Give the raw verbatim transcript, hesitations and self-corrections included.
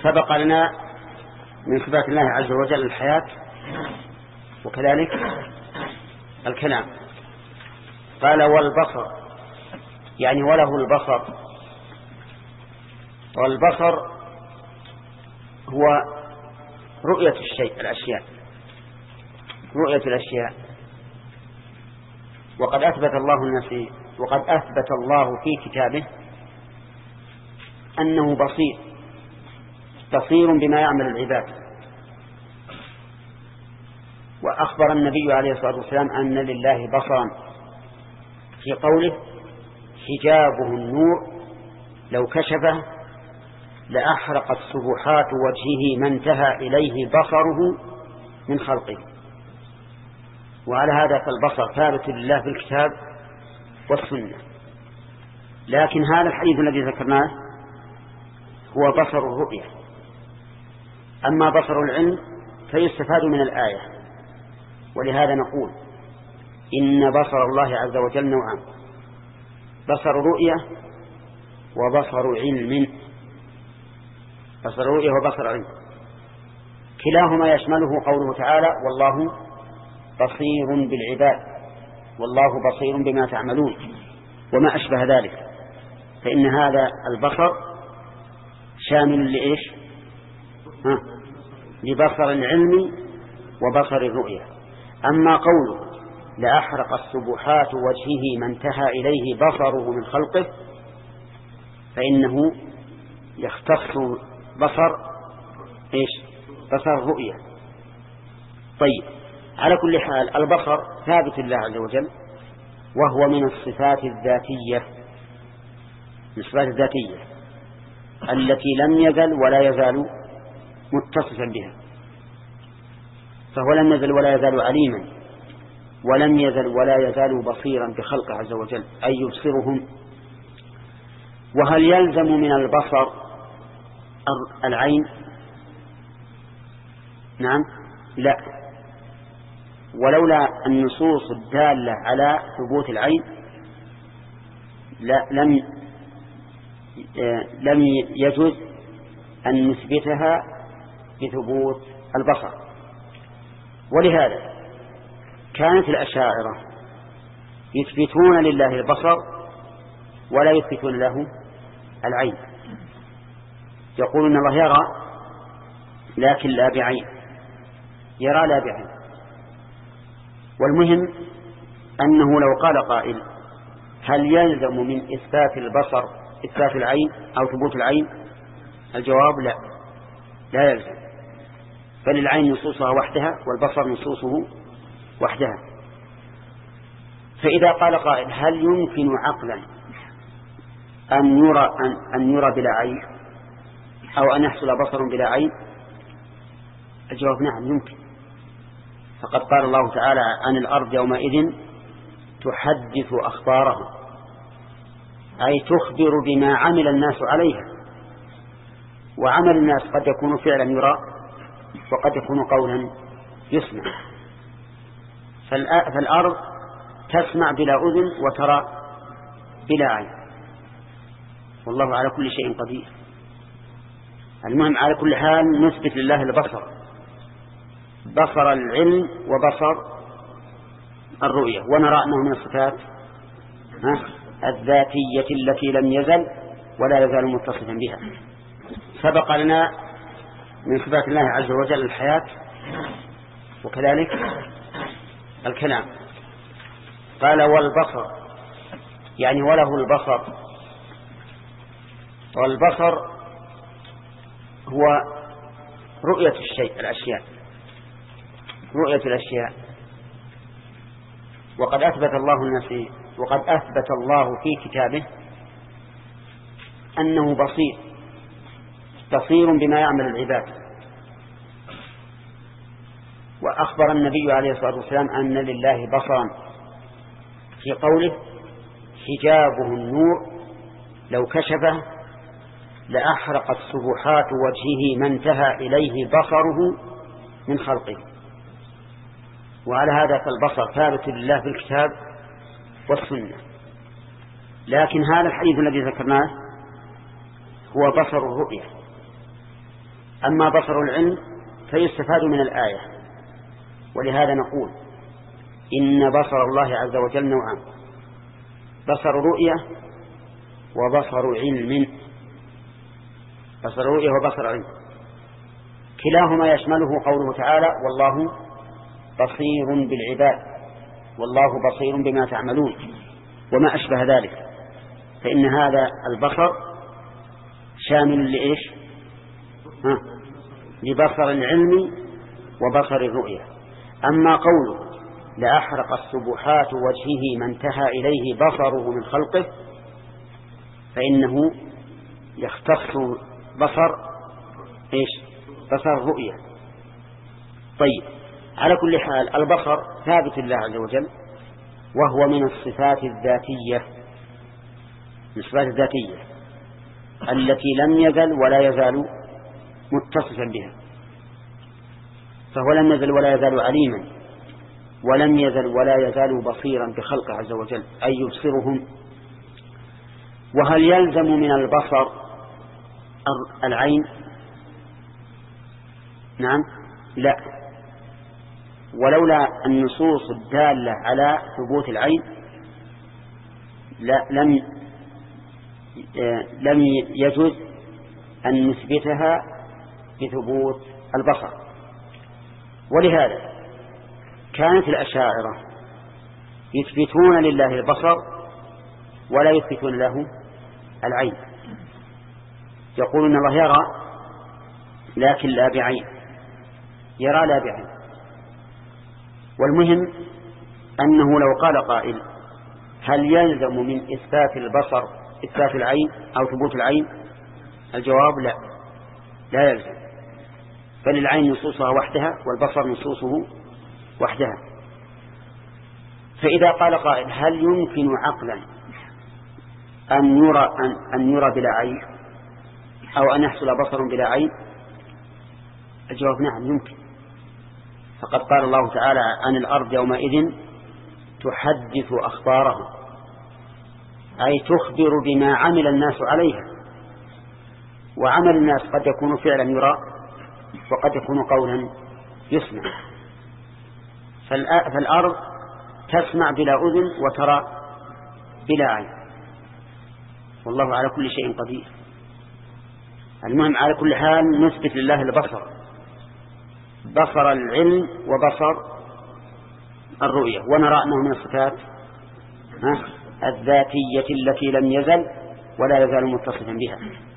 سبق لنا من صفات الله عز وجل الحياة وكذلك الكلام. قال والبصر يعني وله البصر. والبصر هو رؤية الشيء الأشياء رؤية الأشياء وقد أثبت الله النفي وقد أثبت الله في كتابه أنه بصير بصير بما يعمل العباد. وأخبر النبي عليه الصلاة والسلام أن لله بصرا في قوله حجابه النور لو كشفه لأحرقت سبحات وجهه ما انتهى إليه بصره من خلقه. وعلى هذا فالبصر ثابت لله في الكتاب والسنة. لكن هذا الحديث الذي ذكرناه هو بصر الرؤية. أما بصر العلم فيستفاد من الآية. ولهذا نقول إن بصر الله عز وجل نوعان: بصر رؤية وبصر علم. بصر رؤية وبصر علم كلاهما يشمله قوله تعالى والله بصير بالعباد والله بصير بما تعملون وما أشبه ذلك. فإن هذا البصر شامل لإيش؟ ها؟ لبصر العلم وبصر الرؤية. أما قوله لأحرق السبحات وجهه ما انتهى إليه بصره من خلقه فإنه يختص بصر إيش؟ بصر الرؤية. طيب، على كل حال البصر ثابت لله عز وجل وهو من الصفات الذاتية من الصفات الذاتية التي لم يزل ولا يزال متصفا بها. فهو لم يزل ولا يزال عليما ولم يزل ولا يزال بصيرا بخلقه عز وجل أي يبصرهم. وهل يلزم من البصر العين؟ نعم لا. ولولا النصوص الدالة على ثبوت العين لا لم لم يجوز أن نثبتها بثبوت البصر. ولهذا كانت الأشاعرة يثبتون لله البصر ولا يثبتون له العين. يقولون الله يرى لكن لا بعين، يرى لا بعين. والمهم أنه لو قال قائل هل يلزم من إثبات البصر إثبات العين أو ثبوت العين؟ الجواب لا لا يلزم، بل العين نصوصها وحدها والبصر نصوصه وحدها. فإذا قال قائل هل يمكن عقلا أن يرى أن, أن يرى بلا عين أو أن يحصل بصر بلا عين؟ الجواب نعم يمكن. فقد قال الله تعالى عن الأرض يومئذ تحدث أخبارها أي تخبر بما عمل الناس عليها. وعمل الناس قد يكون فعلا يرى وقد يكون قولا يسمع. فالأرض تسمع بلا أذن وترى بلا عين، والله على كل شيء قدير. المهم على كل حال نثبت لله البصر، بصر العلم وبصر الرؤية، ونرى أنه من الصفات الذاتية التي لم يزل ولا يزال متصفا بها. سبق لنا من صفات الله عز وجل الحياة وكذلك الكلام. قال والبصر يعني وله البصر. والبصر هو رؤية الشيء الأشياء رؤية الأشياء وقد أثبت الله النفي وقد أثبت الله في كتابه أنه بصير بصير بما يعمل العباد. وأخبر النبي عليه الصلاة والسلام أن لله بصرا في قوله حجابه النور لو كشفه لأحرقت سبحات وجهه ما انتهى إليه بصره من خلقه. وعلى هذا فالبصر ثابت لله في الكتاب والسنة. لكن هذا الحديث الذي ذكرناه هو بصر الرؤية. أما بصر العلم فيستفاد من الآية، ولهذا نقول إن بصر الله عز وجل نوعان: بصر رؤية وبصر علم. بصر رؤية وبصر علم كلاهما يشمله قوله تعالى: والله بصير بالعباد والله بصير بما تعملون وما أشبه ذلك. فإن هذا البصر شامل لإيش؟ ها؟ لبصر العلم وبصر الرؤية. أما قوله: لأحرق السبحات وجهه ما انتهى إليه بصره من خلقه، فإنه يختص بصر إيش؟ بصر الرؤية. طيب، على كل حال البصر ثابت لله عز وجل، وهو من الصفات الذاتية، من الصفات الذاتية التي لم يزل ولا يزال متصفا بها، فهو لم يزل ولا يزال عليما، ولم يزل ولا يزال بصيرا بخلقه عز وجل، أي يبصرهم. وهل يلزم من البصر العين؟ نعم، لا، ولولا النصوص الدالة على ثبوت العين لا لم لم يجوز أن نثبتها بثبوت البصر. ولهذا كانت الأشاعرة يثبتون لله البصر ولا يثبتون له العين، يقولون الله يرى لكن لا بعين، يرى لا بعين. والمهم أنه لو قال قائل: هل يلزم من إثبات البصر إثبات العين أو ثبوت العين؟ الجواب: لا، لا يلزم، فللعين نصوصها وحدها والبصر نصوصه وحدها. فإذا قال قائل: هل يمكن عقلا أن يرى أن, أن يرى بلا عين، أو أن يحصل بصر بلا عين؟ الجواب: نعم يمكن. فقد قال الله تعالى عن الأرض يومئذ تحدث أخبارها، أي تخبر بما عمل الناس عليها. وعمل الناس قد يكون فعلا يرى، وقد يكون قولا يسمع. فالأرض تسمع بلا أذن وترى بلا عين، والله على كل شيء قدير. المهم على كل حال نثبت لله البصر، بصر العلم وبصر الرؤية، ونرى أنه من الصفات الذاتية التي لم يزل ولا يزال متصفا بها.